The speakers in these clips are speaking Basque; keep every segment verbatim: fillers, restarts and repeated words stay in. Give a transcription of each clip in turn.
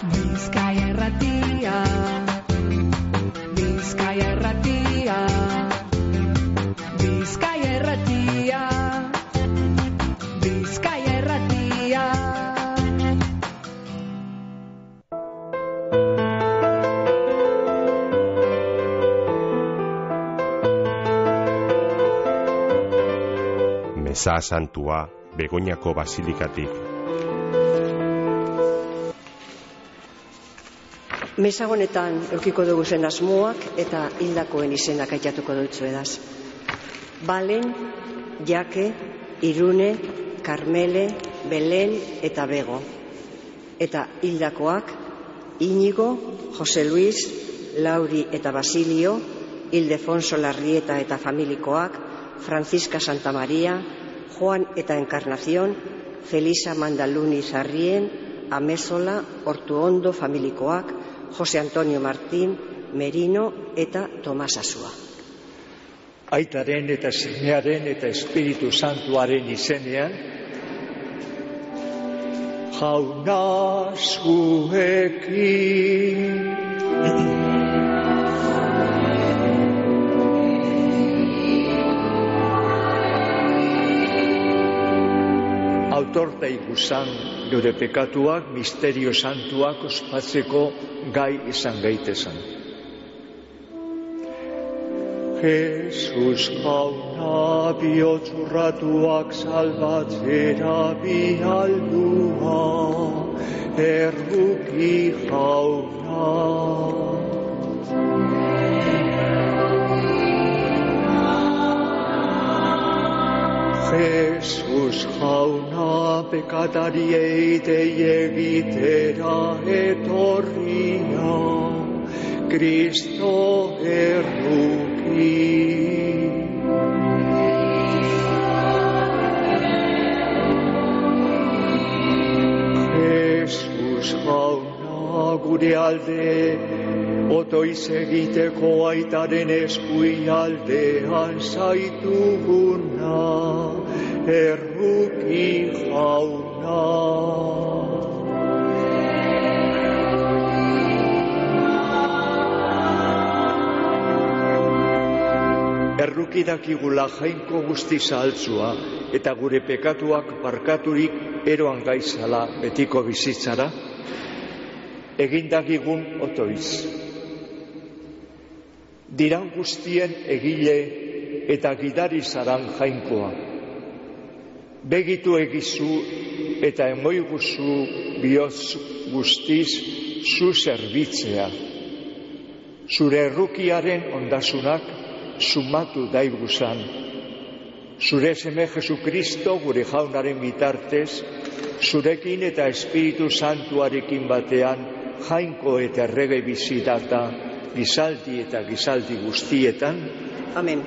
Bizkaia Irratia, Bizkaia Irratia, Bizkaia Irratia, Bizkaia Irratia. Meza Santua, Begoñako Basilikatik. Meza honetan eukiko dugu zen asmoak eta hildakoen izenak aitatuko dutzu edaz. Balen, Jake, Irune, Karmele, Belen eta Bego. Eta hildakoak Inigo, Jose Luis, Lauri eta Basilio, Ildefonso Larrieta eta familikoak, Francisca Santa Maria, Juan eta Encarnación, Felisa Mandaluni Zarrien, Amezola, Ortuondo familikoak, Jose Antonio Martín, Merino eta Tomas Asua. Aitaren eta Semearen eta Espiritu Santuaren izenean, jauna zuekin. Autorta ikusan gure pekatuak, misterio santuak ospatzeko gai izan gaitezen. Jesus jauna bihotz-urratuak salbatzera bihaldua, erruki jauna. Jesus jauna pekatariei dei egitera etorria, Kristo erruki. Jesus jauna gure alde, otoiz egiteko aitaren eskui aldean zaituguna, erruki jauna. Erruki dakigula jainko guzti zahaltzua eta gure pekatuak barkaturik eroan gaizala betiko bizitzara, egindagigun otoiz. Diran guztien egile eta gidari zaran jainkoa. Begitu egizu eta emoiguzu bihotz guztiz zu zerbitzea. Zure errukiaren ondasunak sumatu daiguzan. Zure seme Jesukristo gure jaunaren bitartez, zurekin eta Espiritu Santuarekin batean jainko eta errege bizitata, gizaldi eta gizaldi guztietan. Amen.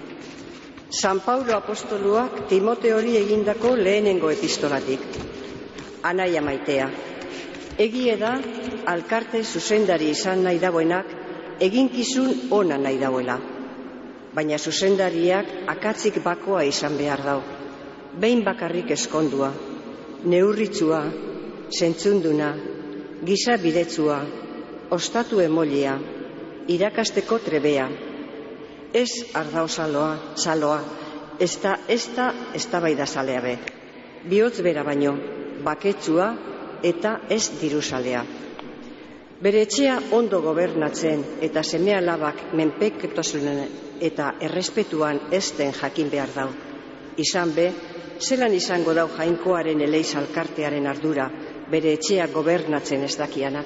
San Paulo apostoluak Timote hori egindako lehenengo epistolatik. Anaia maitea, egie da alkarte zuzendari izan nahi dagoenak eginkizun ona nahi dauela. Baina zuzendariak akatzik bakoa izan behar dau. Behin bakarrik eskondua, neurritzua, zentzunduna, giza bidetsua, ostatu emolea, irakasteko trebea. Ez ardau saloa, saloa, ez da, ez da, ez da baida salea be. Bihotz bera baino, baketsua eta ez diruzalea. Bere etxea ondo gobernatzen eta seme alabak menpekotasunen eta errespetuan ezten jakin behar dau. Izan be, zelan izango dau jainkoaren eleiz alkartearen ardura bere etxea gobernatzen ez dakianak.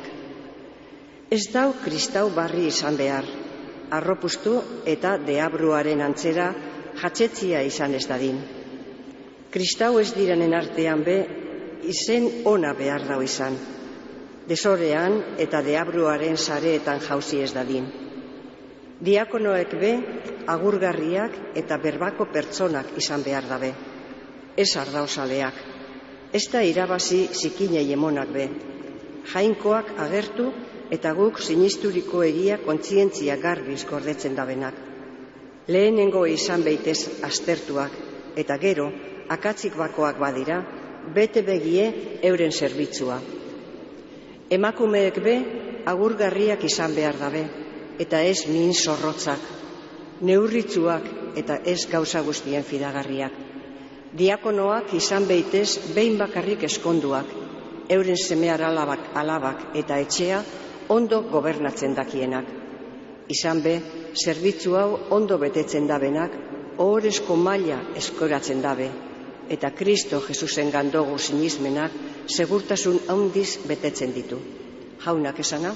Ez dau kristau barri izan behar, arropustu eta deabruaren antzera jatsetzia izan ez dadin. Kristau ez diranen artean be, izen ona behar dau izan. Desorean eta deabruaren sareetan jauzi ez dadin. Diakonoek be, agurgarriak eta berbako pertsonak izan behar dabe. Ez ardauzaleak, ez da irabazi zikinei emonak be. Jainkoak agertu eta guk sinisturiko egia kontzientzia garbiz gordetzen dabenak. Lehenengo izan beitez aztertuak eta gero akatzik bakoak badira, bete begie euren zerbitzua. Emakumeek be agurgarriak izan behar dabe, eta ez min zorrotzak, neurritzuak eta ez gauza guztien fidagarriak. Diakonoak izan beitez behin bakarrik eskonduak, euren semear alabak, alabak eta etxea ondo gobernatzen dakienak. Izan be, zerbitzu hau ondo betetzen dabenak, ohorezko maila eskoratzen dabe, eta Kristo Jesusen gandogu sinismenak segurtasun handiz betetzen ditu. Jaunak esana?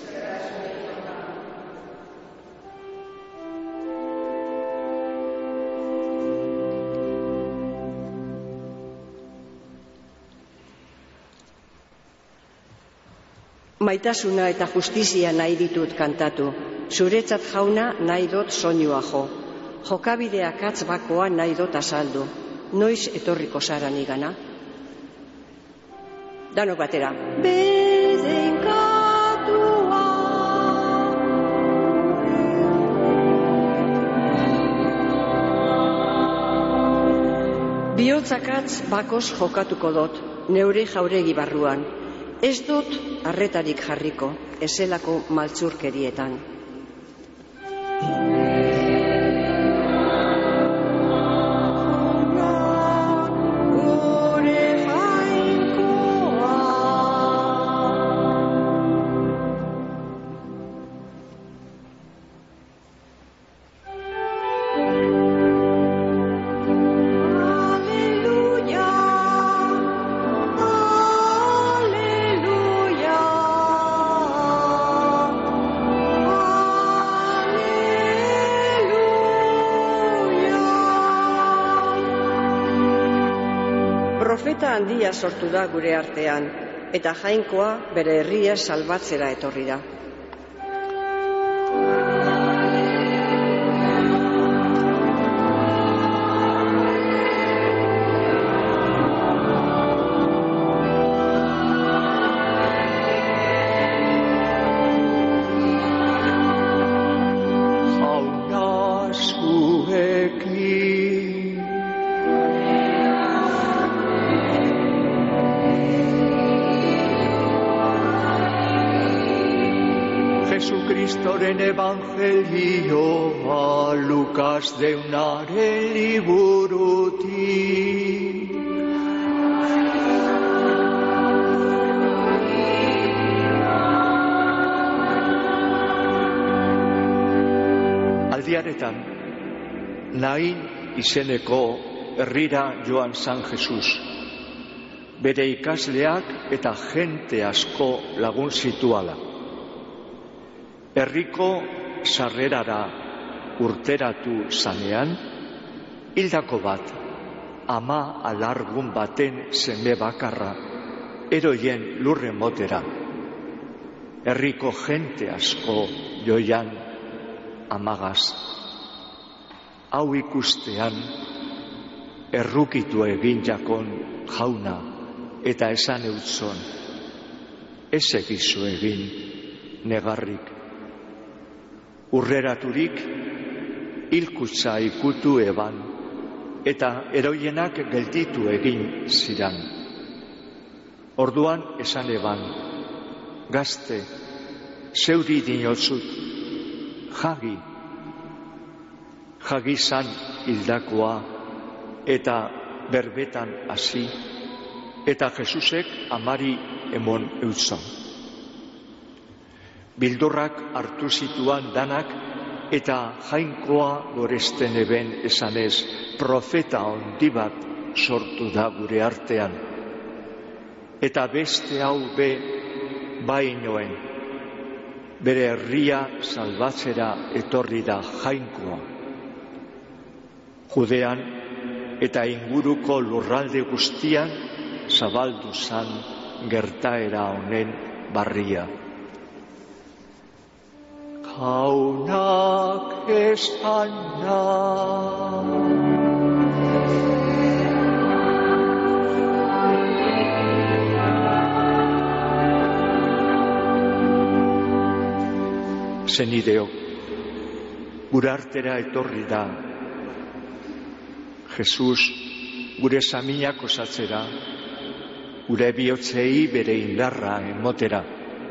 Maitasuna eta justizia nahi ditut kantatu, zuretzat jauna nahi dut soinua jo, jokabideak atz bakoa nahi dut azaldu, noiz etorriko zara nigana? Danok batera. Bedeinkatua bihotzakatz bakos jokatuko dut, neure jauregi barruan. Ez dut arretarik jarriko, ezelako maltzurkerietan. Profeta handia sortu da gure artean, eta jainkoa bere herria salbatzera etorri da. Jesucristoren evangelioa Lukas deunaren liburutik. Aldiaretan, Nain izeneko herrira joan San Jesus. Bere ikasleak eta jente asko lagun zituala. Herriko sarrerara urteratu zanean, hildako bat, ama alargun baten seme bakarra, eroien lurren motera. Herriko jente asko joian amagaz. Hau ikustean, errukitu egin jakon jauna eta esan eutzon, ez egizu egin negarrik. Urreraturik, hilkutza ikutu eban, eta eroienak gelditu egin ziran. Orduan esan eban, gazte, zeuri dinotzut, jagi, jagi zan hildakoa, eta berbetan hasi, eta Jesusek amari emon eutzon. Bildurrak hartu zituan danak, eta jainkoa goresten eben esanez, profeta handi bat sortu da gure artean. Eta beste hau be bainoen, bere herria salbatzera etorri da jainkoa. Judean eta inguruko lurralde guztian zabaldu zan gertaera honen barria. Jaunak esana. Zenideok, gure artera etorri da Jesus gure saminak osatzera, gure bihotzei bere indarra emotera.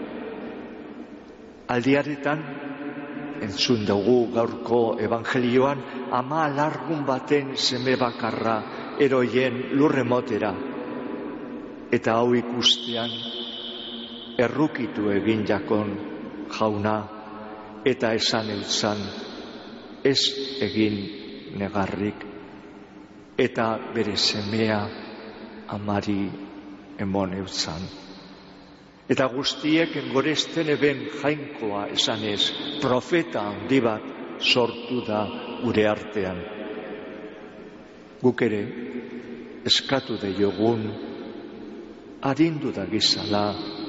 Aldiaretan, entzun dugu gaurko evangelioan, ama alargun baten seme bakarra eroien lurremotera. Eta hau ikustean, errukitu egin jakon jauna, eta esan eutzan, ez egin negarrik, eta bere semea amari emon eutzan. Eta guztiek engoresten eben jainkoa esanez, profeta handi bat sortu da gure artean. Guk ere, eskatu deiogun, arindu da gizala,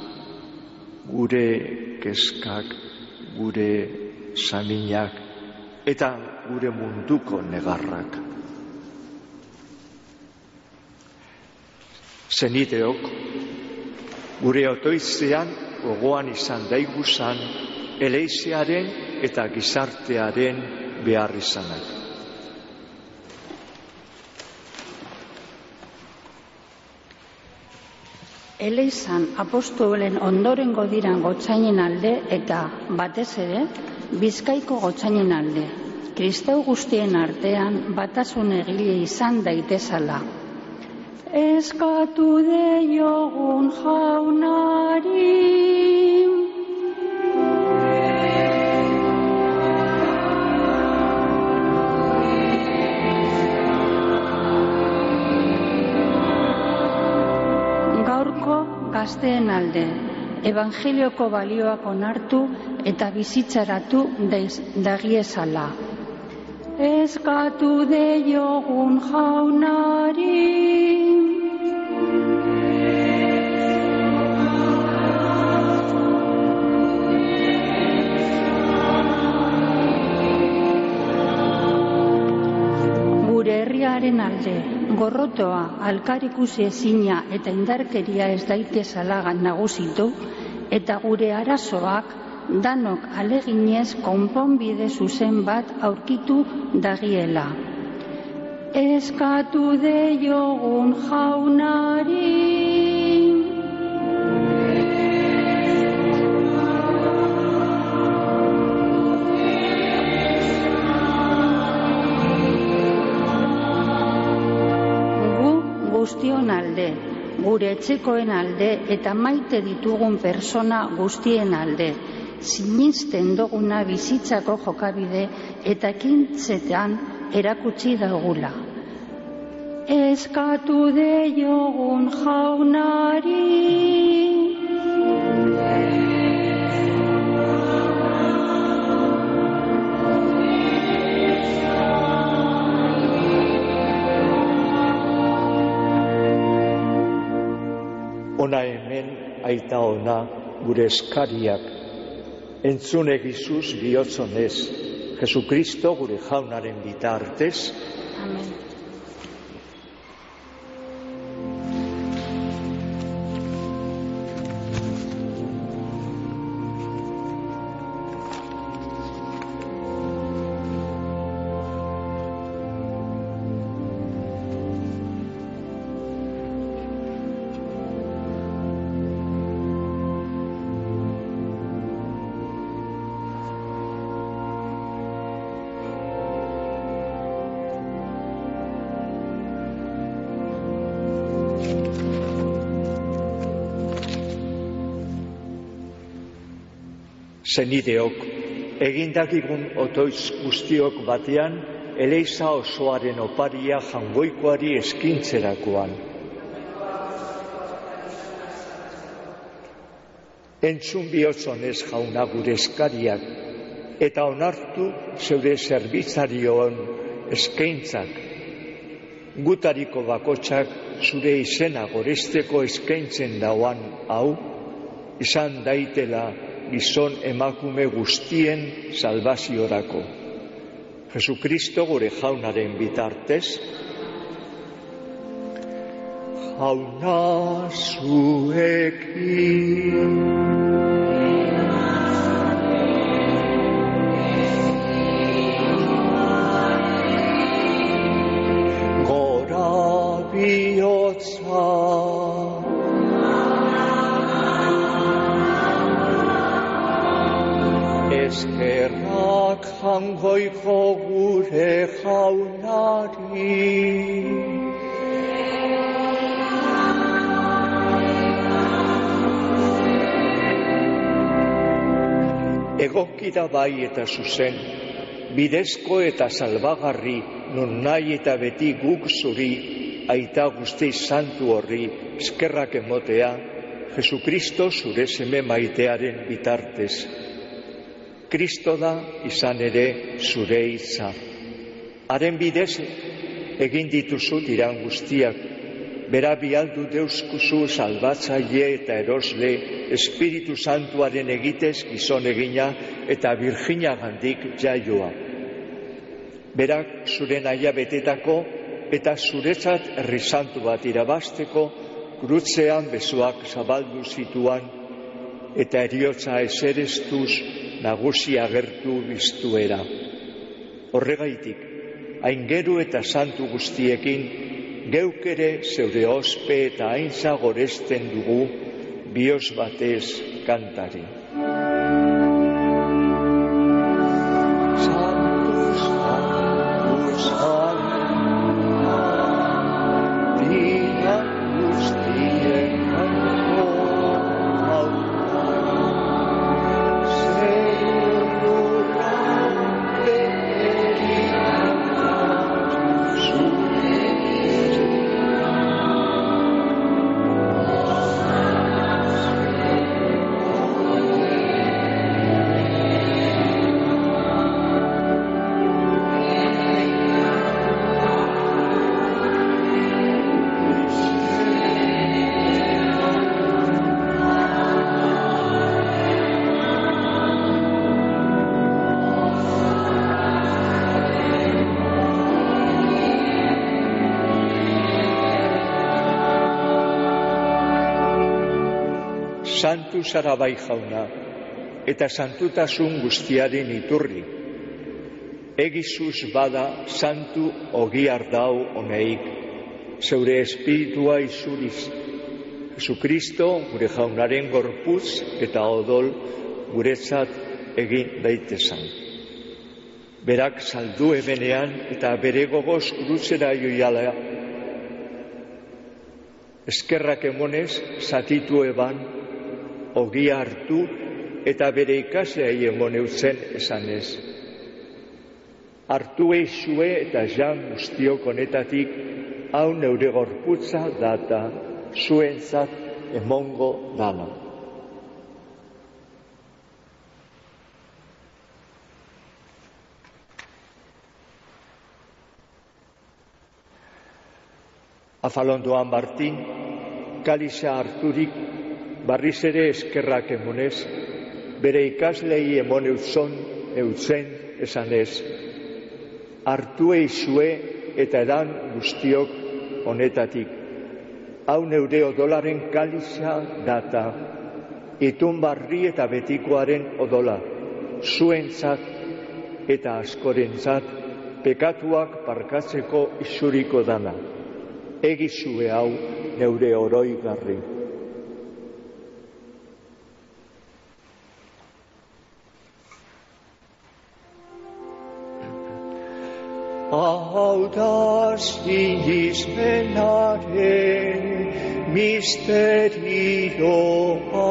gure kezkak, gure saminak, eta gure munduko negarrak. Zeniteok, gure otoitzean gogoan izan daiguzan eleizearen eta gizartearen behar izanak. Eleizan apostolen ondorengo diran gotzainen alde eta batez ere Bizkaiko gotzainen alde. Kristau guztien artean batasun egile izan daitezala. Eskatu deiogun jaunari, gaurko gazteen alde, evangelioko balioak onartu eta bizitzaratu dagiezala. Eskatu deiogun jaunari, herriaren alde, gorrotoa, alkarikusi ezina eta indarkeria ez daitezala nagusitu, eta gure arazoak danok aleginez konponbide zuzen bat aurkitu dagiela. Eskatu deiogun jaunari, guztion alde, gure etxekoen alde eta maite ditugun persona guztien alde, sinisten duguna bizitzako jokabide eta ekintzetan erakutsi dugula. Eskatu deiogun jaunari, ona hemen aita ona gure eskariak, entzun egizuz bihotzonez, Jesukristo gure jaunaren bitartez. Amen. Zenideok, egindakigun otoitz guztiok batean, eleiza osoaren oparia jangoikoari eskintzerakoan. Entzun bihotzonez jauna gure eskariak, eta onartu zeure zerbitzarioan eskaintzak. Gutariko bakotsak zure izena goresteko eskaintzen dauan hau, izan daitela gizon emakume guztien salvaziorako. Jesukristo gure jaunaren bitartez. Jauna zuekin. Gora bihotza. Eskerrak jangoiko gure jaunari. Egokida bai eta zuzen, bidezko eta salbagarri, non nahi eta beti guk zuri, aita guzti santu horri, eskerrak emotea, Jesukristo zure seme maitearen bitartez. Kristo da izan ere zure hitza. Haren bidez egin dituzu diran guztiak, bera bialdu deuskuzu salbatzaile eta erosle, Espiritu Santuaren egitez gizon egina eta Virginagandik jaioa. Berak zure nahia betetako eta zuretzat herri santu bat irabasteko krutzean besoak zabaldu zituan eta eriotza eserestuz nagusi agertu biztuera. Horregaitik, aingeru eta santu guztiekin, geuk ere zeure ospe eta aintza goresten dugu bihotz batez kantari. Santu, santu, santu, dira guztien kanto hauta, zerurra beheritaraz zure. Santu zara bai jauna, eta santutasun guztiaren iturri. Egizuz bada santu ogiar dau honeik, zeure espiritua izuriz. Jesukristo gure jaunaren gorputz eta odol guretzat egin daitezan. Berak saldu ebenean eta bere gogoz kruzera joiala. Eskerrak emonez zatitu eban, ogia hartu eta bere ikasleei emoneutzen esanez. Hartu eixue eta jan guztiok honetatik, hau neure gorputza data, zuentzat emongo dana. Afalondoan Martin, kaliza harturik, barriz ere eskerrak emonez, bere ikaslei emon eutzon, eutzen esanez. Hartu eizue eta edan guztiok honetatik. Hau neure odolaren kaliza data, itun barri eta betikoaren odola, zuentzat eta askorentzat pekatuak parkatzeko isuriko dana. Egizue hau neure oroigarri. Hau da sinismenaren misterioa.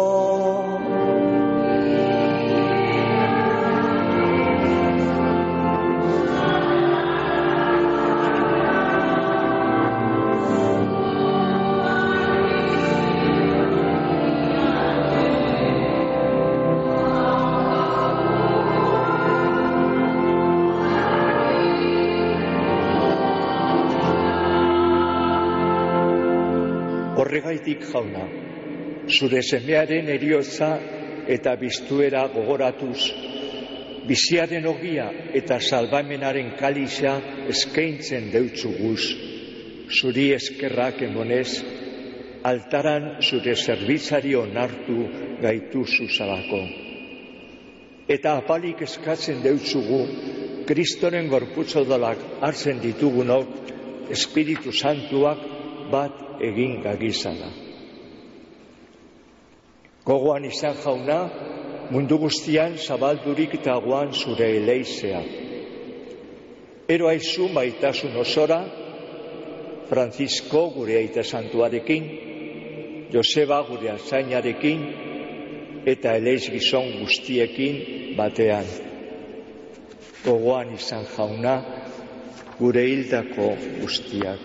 Horregaitik jauna, zure semearen eriotza eta biztuera gogoratuz, biziaren ogia eta salbamenaren kaliza eskaintzen deutzuguz, zuri eskerrak emonez, altaran zure zerbitzari onartu gaitu zuzalako. Eta apalik eskatzen deutzugu, Kristoren gorputzodolak hartzen ditugunok, Espiritu Santuak bat egin gagizala. Gogoan izan jauna, mundu guztian zabaldurik dagoan zure eleizea. Ero aizu maitasun osora, Francisco gure aita santuarekin, Joseba gure azainarekin, eta eleiz gizon guztiekin batean. Gogoan izan jauna, gure hildako guztiak.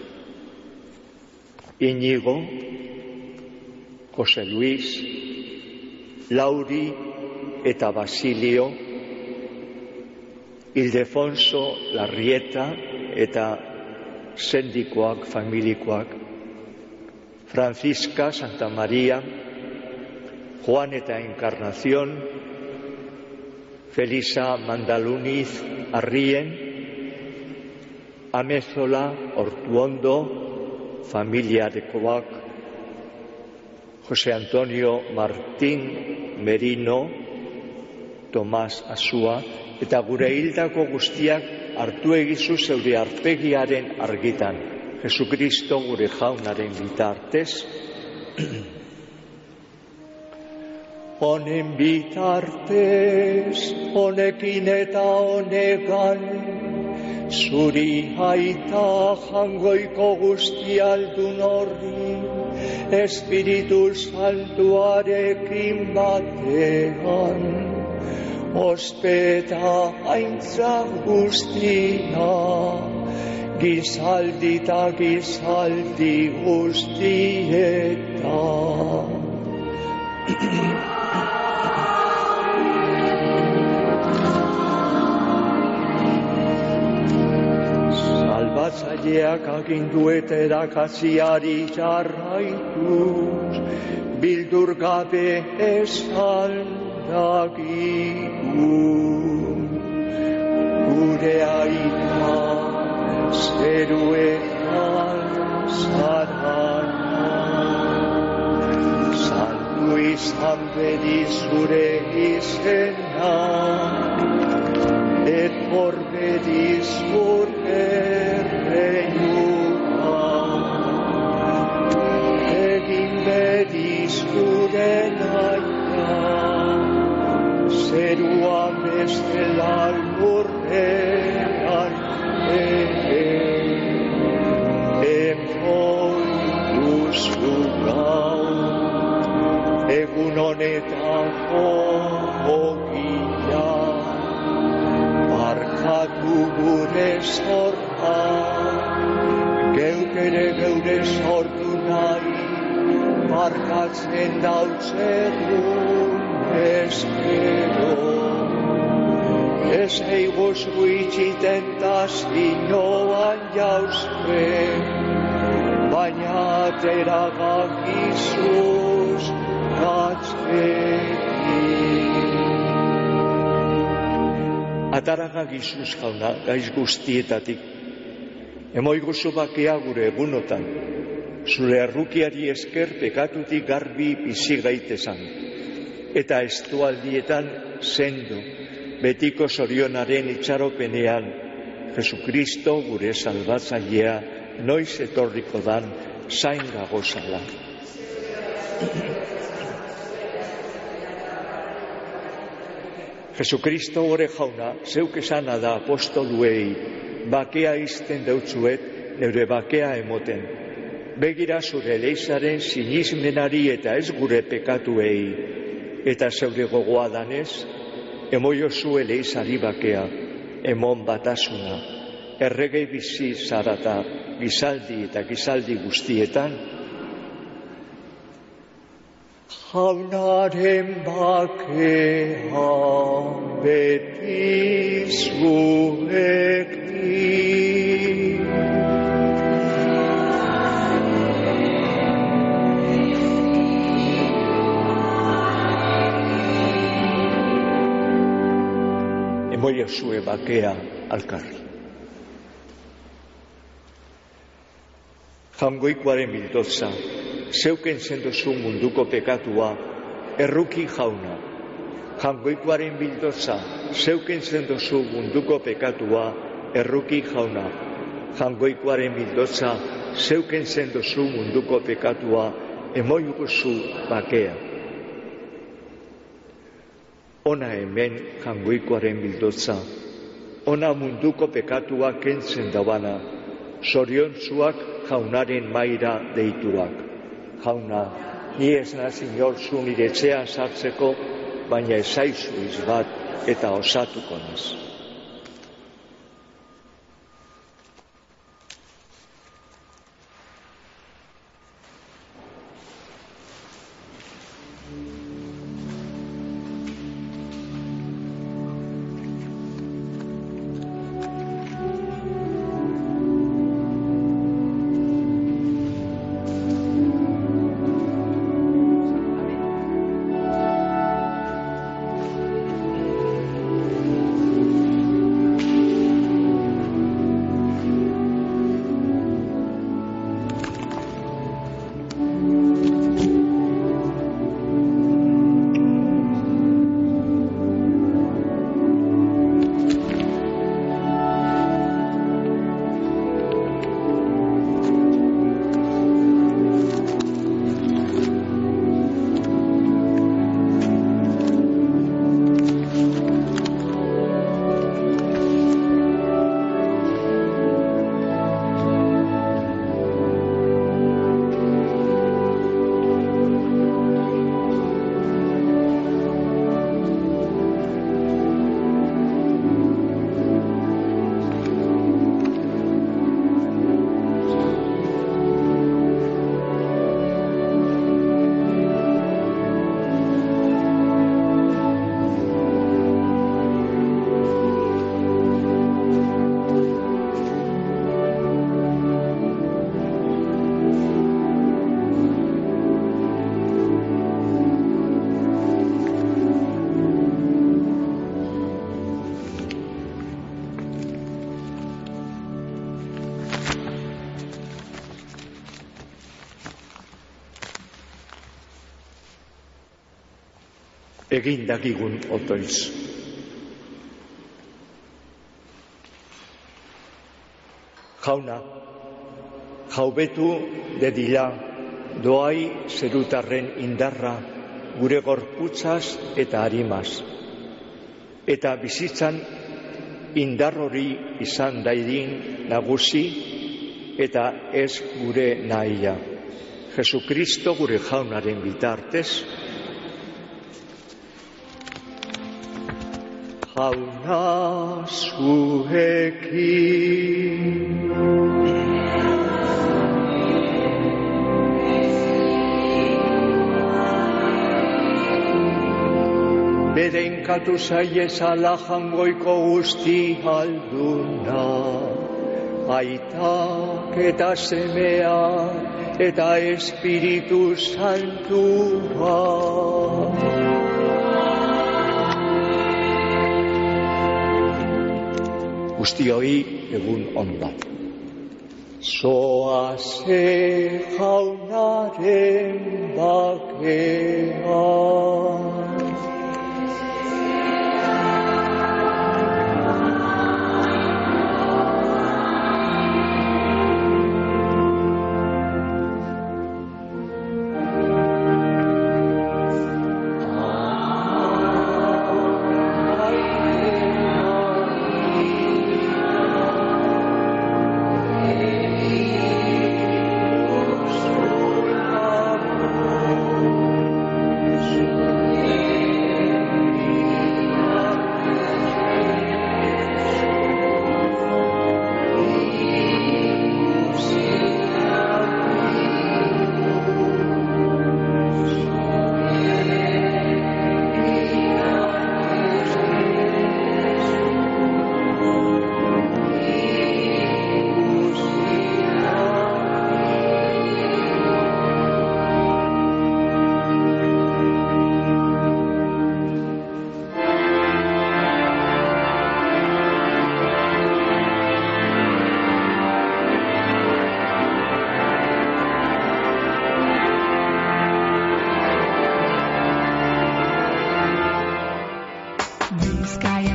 Iñigo, Jose Luis, Lauri eta Basilio, Ildefonso, Larrieta eta sendikoak, familikoak, Francisca, Santa María, Juan eta Encarnación, Felisa Mandaluniz Arrien, Amezola, Ortuondo, familiarekoak, Jose Antonio Martín Merino, Tomás Asua, eta gure hildako guztiak hartu egizu zeure arpegiaren argitan, Jesukristo gure jaunaren bitartez. Honen bitartez, honekin eta honegan, zuri aita jangoiko guztialdun horri, Espiritu Santuarekin batean, ospeta aintza guztia, gizaldi eta gizaldi guztietan. Salbatzaileak agindu eta erakatziari jarraituz, bildur gabe esan dakigu. Gure aita zeruetan zarana, saldu izan bedi zure izena, et por bedi zure reinuka, egin bedi zure naia, zerua bestela lurrean ere, emoi guztu gaur, egun honetako ogia, barkatu gure zorra, geuk ere geure sortu nahi, barkatzen dautzegun eskero. Ez eiguz guitxiten tazinoan jauzke, baina ateragakizuz gatzekin. Ataragakizuz jauna, gaiz guztietatik, emoiguzu bakea gure egunotan, zure arrukiari esker pekatutik garbi bizi gaitezan, eta estualdietan sendo, betiko zorionaren itxaropenean, Jesukristo gure salbatzailea noiz etorriko dan zain gagozala. Jesukristo gure jauna, zeuk esana da apostoluei, bakea izten deutzuet, neure bakea emoten. Begira zure eleizaren sinismenari eta ez gure pekatuei, eta zeure gogoa danez, emoiozu eleizari bakea, emon batasuna, errege bizi zarata, gizaldi eta gizaldi guztietan, jaunaren bakea beti zuekin. Emoiozue bakea alkarri. Jangoikoaren bildotza, zeuken zendozu munduko pekatua, erruki jauna. Jangoikoaren bildotza, zeuken zendozu munduko pekatua, erruki jauna. Jangoikoaren bildotza, zeuken zendozu munduko pekatua, emoiguzu bakea. Ona hemen Jangoikoaren bildotza, ona munduko pekatua kentzen dabana, zoriontsuak jaunaren maira deituak. Jauna, ni ez naz inor zu nire etxean sartzeko, baina ezaizu izbat eta osatuko naz. Egin dakigun otoiz. Jauna, jaubetu dedila doai zerutarren indarra gure gorputzaz eta harimaz. Eta bizitzan indar hori izan daidin nagusi eta ez gure nahia. Jesukristo gure jaunaren bitartez, jauna zuekin. Berenkatu zaiezala Jangoiko guzti alduna, aitak eta semea eta Espiritu Santua. Guztioi egun on bat. Zoaze jaunaren bakean. Bizkaia